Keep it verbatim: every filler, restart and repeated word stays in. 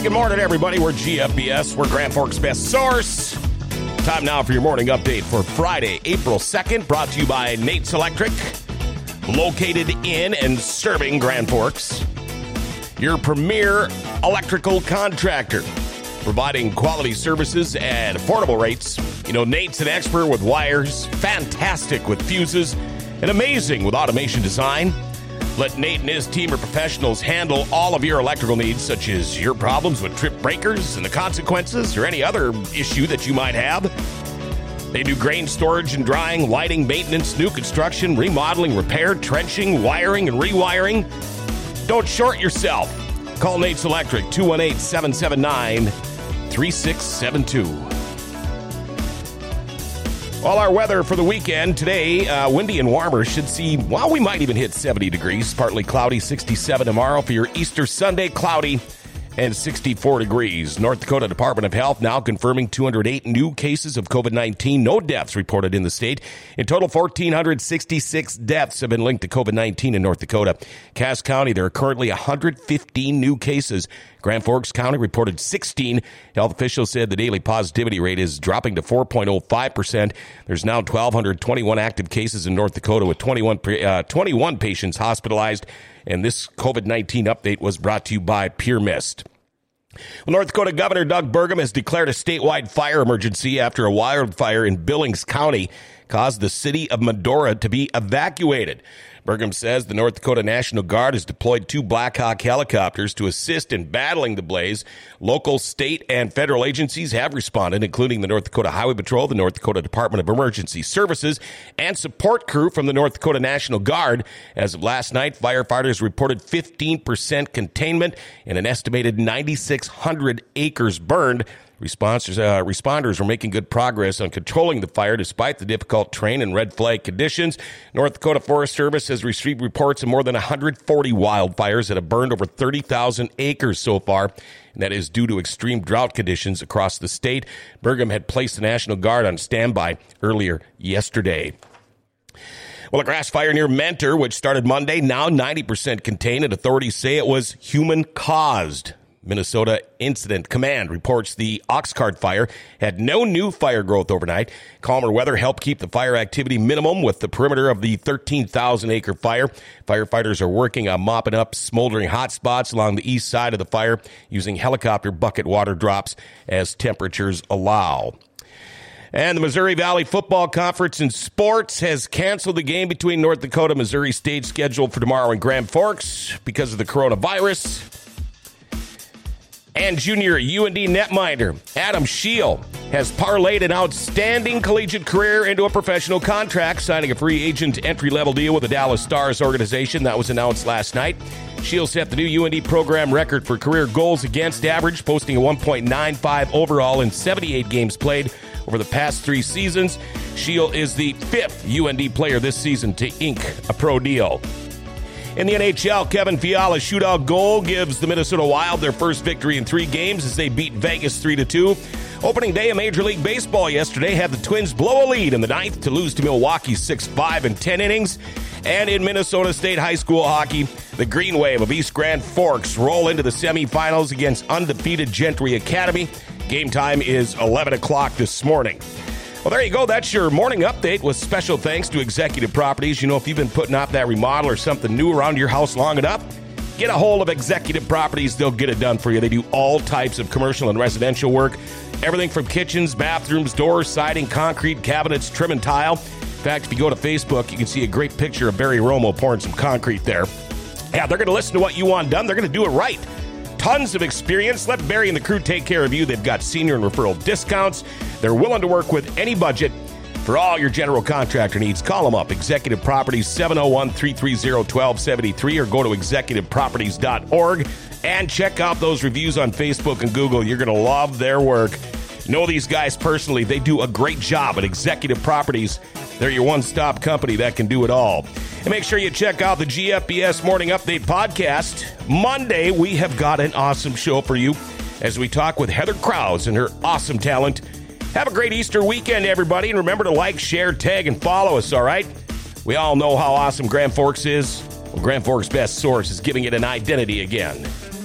good morning, everybody. We're G F B S. We're Grand Forks' best source. Time now for your morning update for Friday, April second, brought to you by Nate's Electric, located in and serving Grand Forks. Your premier electrical contractor, providing quality services at affordable rates. You know, Nate's an expert with wires, fantastic with fuses, and amazing with automation design. Let Nate and his team of professionals handle all of your electrical needs, such as your problems with trip breakers and the consequences, or any other issue that you might have. They do grain storage and drying, lighting, maintenance, new construction, remodeling, repair, trenching, wiring, and rewiring. Don't short yourself. Call Nate's Electric, two one eight, seven seven nine, three six seven two. Well, our weather for the weekend today, uh, windy and warmer. Should see, well, we might even hit seventy degrees. Partly cloudy, sixty-seven tomorrow. For your Easter Sunday, cloudy and sixty-four degrees. North Dakota Department of Health now confirming two hundred eight new cases of COVID nineteen. No deaths reported in the state. In total, one thousand four hundred sixty-six deaths have been linked to COVID nineteen in North Dakota. Cass County, there are currently one hundred fifteen new cases. Grand Forks County reported sixteen. Health officials said the daily positivity rate is dropping to four point oh five percent. There's now one thousand two hundred twenty-one active cases in North Dakota with twenty-one, uh, twenty-one patients hospitalized. And this COVID nineteen update was brought to you by Pure Mist. Well, North Dakota Governor Doug Burgum has declared a statewide fire emergency after a wildfire in Billings County caused the city of Medora to be evacuated. Burgum says the North Dakota National Guard has deployed two Black Hawk helicopters to assist in battling the blaze. Local, state, and federal agencies have responded, including the North Dakota Highway Patrol, the North Dakota Department of Emergency Services, and support crew from the North Dakota National Guard. As of last night, firefighters reported fifteen percent containment and an estimated nine thousand six hundred acres burned. Responders, uh, responders are making good progress on controlling the fire despite the difficult terrain and red flag conditions. North Dakota Forest Service has received reports of more than one hundred forty wildfires that have burned over thirty thousand acres so far, and that is due to extreme drought conditions across the state. Burgum had placed the National Guard on standby earlier yesterday. Well, a grass fire near Mentor, which started Monday, now ninety percent contained, and authorities say it was human-caused. Minnesota Incident Command reports the Oxcart fire had no new fire growth overnight. Calmer weather helped keep the fire activity minimum with the perimeter of the thirteen thousand acre fire. Firefighters are working on mopping up smoldering hot spots along the east side of the fire using helicopter bucket water drops as temperatures allow. And the Missouri Valley Football Conference in Sports has canceled the game between North Dakota and Missouri State scheduled for tomorrow in Grand Forks because of the coronavirus. And junior U N D netminder Adam Scheel has parlayed an outstanding collegiate career into a professional contract, signing a free agent entry-level deal with the Dallas Stars organization. That was announced last night. Scheel set the new U N D program record for career goals against average, posting a one point nine five overall in seventy-eight games played over the past three seasons. Scheel is the fifth U N D player this season to ink a pro deal. In the N H L, Kevin Fiala's shootout goal gives the Minnesota Wild their first victory in three games as they beat Vegas three to two. Opening day of Major League Baseball yesterday had the Twins blow a lead in the ninth to lose to Milwaukee six five in ten innings. And in Minnesota State High School hockey, the Green Wave of East Grand Forks roll into the semifinals against undefeated Gentry Academy. Game time is eleven o'clock this morning. Well, there you go. That's your morning update with special thanks to Executive Properties. You know, if you've been putting off that remodel or something new around your house long enough, get a hold of Executive Properties. They'll get it done for you. They do all types of commercial and residential work. Everything from kitchens, bathrooms, doors, siding, concrete, cabinets, trim and tile. In fact, if you go to Facebook, you can see a great picture of Barry Romo pouring some concrete there. Yeah, they're going to listen to what you want done. They're going to do it right. Tons of experience. Let Barry and the crew take care of you. They've got senior and referral discounts. They're willing to work with any budget for all your general contractor needs. Call them up. Executive Properties, seven oh one, three three zero, one two seven three, or go to executive properties dot org and check out those reviews on Facebook and Google. You're going to love their work. Know these guys personally. They do a great job at Executive Properties. They're your one-stop company that can do it all. And make sure you check out the G F B S Morning Update podcast. Monday, we have got an awesome show for you as we talk with Heather Krause and her awesome talent. Have a great Easter weekend, everybody. And remember to like, share, tag, and follow us, all right? We all know how awesome Grand Forks is. Well, Grand Forks' best source is giving it an identity again.